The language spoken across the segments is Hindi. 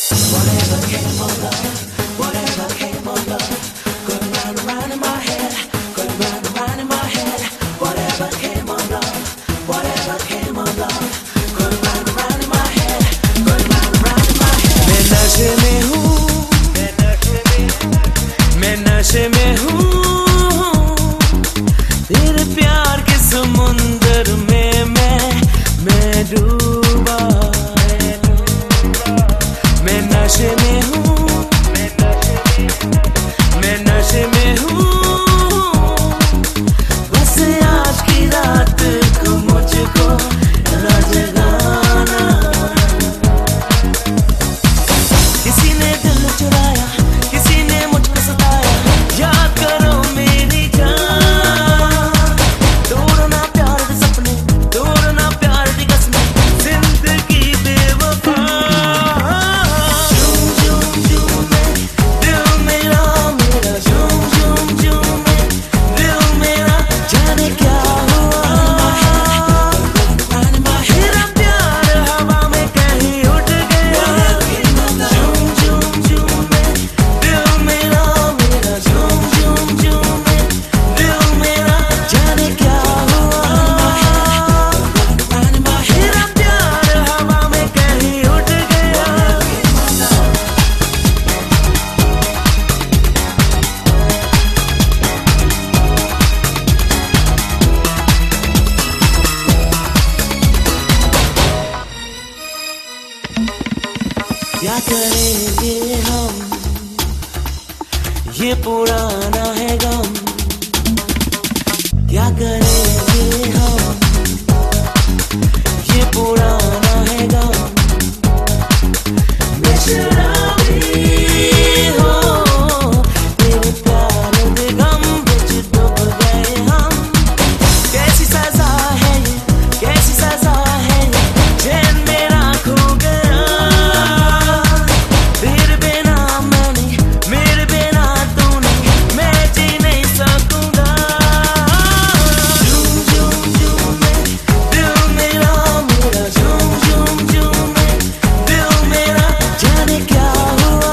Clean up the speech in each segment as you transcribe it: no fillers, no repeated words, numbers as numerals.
Whatever came of love, whatever came of love, going round and round in my head, going round and round in my head. Whatever came of love, whatever came of love, going round and round in my head, going round and round in my head. मैं नशे में हूँ, मैं नशे में हूँ, तेरे प्यार के समुंदर में मैं डूबा। मैं नशे में हूँ, मैं नशे में हूँ, बस आज की रात को मुझको जगाना। किसी ने दिल चुराया, किसी ने मुझको सताया, याद करो मेरी जान। तोड़ना प्यार के सपने, तोड़ना प्यार की कसमें, जिंदगी बेवफा। क्या करेंगे हम, ये पुराना है गम। क्या करेंगे हम, ये पुराना है गम। मैं शराबी हो, तेरे प्यार के गम बिच डूब गए हम। कैसी सजा है ये, कैसी सजा है ये, चैन मेरा खो गया। तेरे बिना मैं नहीं, मेरे बिना तू नहीं, मैं जी नहीं सकूंगा। झूम झूम झूम में दिल मेरा मेरा, झूम झूम झूम में दिल मेरा, जाने क्या हुआ।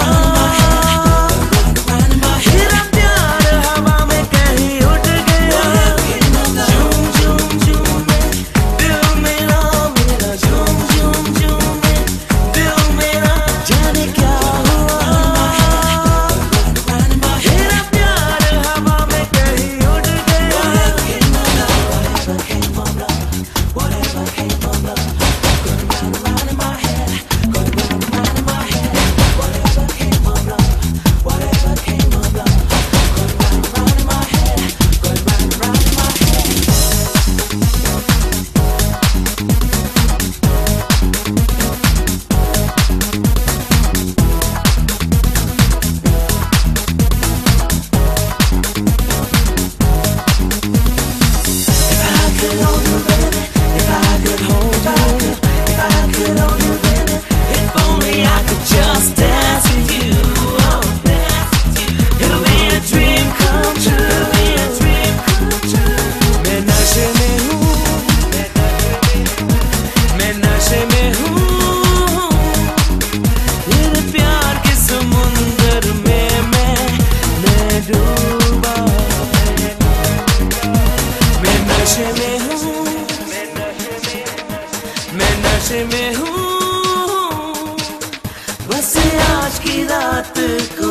तेरा प्यार हवा में कहीं उड़ गया। झूम झूम झूम में दिल मेरा मेरा, झूम झूम झूम में दिल मेरा, जाने क्या हुआ। तेरा प्यार हवा में कहीं उड़ गया। Whatever came of love, whatever came of love, going round and round in my head, going round and round in my head. Whatever came of love, whatever came of love, going round and round in my head, going round and round in my head. If I could hold you, baby, if I could hold you, if I could hold you, baby, if only I could just dance with you. Oh, it'll be a dream come true, be a dream come true. मैं नशे में हूँ, मैं नशे में हूँ, तेरे प्यार के समुंदर में मैं डूबा। मैं नशे में हूँ, मैं नशे में हूँ, बस आज की रात को